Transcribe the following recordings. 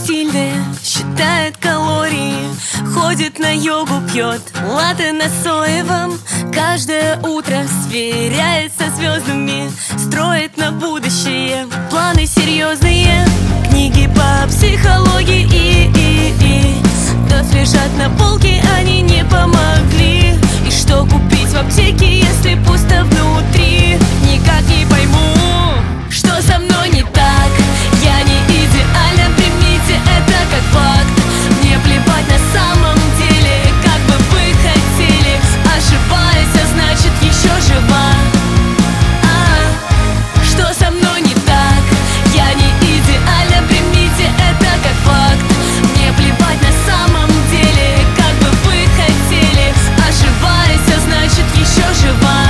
стильная, считает калории, ходит на йогу, пьет латте на соевом. Каждое утро сверяется со звездами, строит на будущее планы серьезные. Книги по психологии вновь лежат на полке, они не помогли. И что купить в аптеке, если пусто внутри? Никак не пойму, что со мной не так. Я не идеальна, примите это как факт. Мне плевать на самом деле, как бы вы хотели. Ошибаюсь, а значит еще жива. Что со мной не так? Я не идеальна, примите это как факт. Мне плевать на самом деле, как бы вы хотели. Ошибаюсь, а значит еще жива.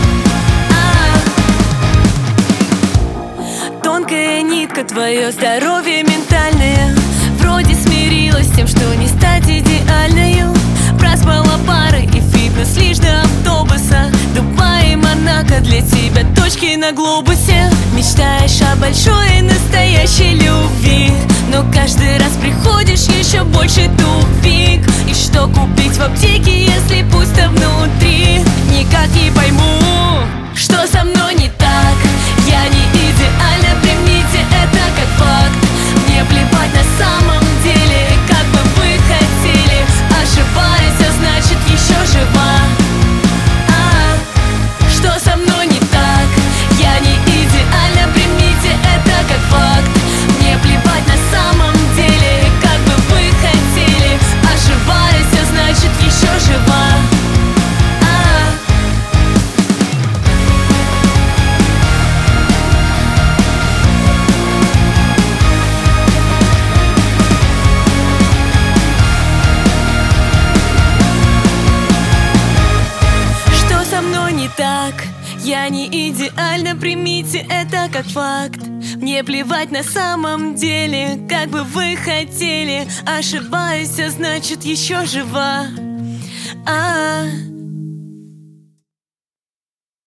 Тонкая нитка, твое здоровье ментальное. Вроде смирилась с тем, что не стать идеальною. Проспала пары и фитнес лишь до автобуса. Дубай и Монако для тебя точки на глобусе. Мечтаешь о большой и настоящей любви, но каждый раз приходишь еще больше тупик. И что купить в аптеке, если пусто внутри? Никак не пойму, что со мной не так. Я не идеальна, примите это как факт. Мне плевать на самом деле, как бы вы хотели. Ошибаюсь, а значит еще жива. Что со мной не так? Я не идеальна, примите это как факт. Мне плевать на самом деле, как бы вы хотели. Ошибаюсь, а значит еще жива. Так, я не идеальна, примите это как факт. Мне плевать на самом деле, как бы вы хотели. Ошибаюсь, а значит еще жива.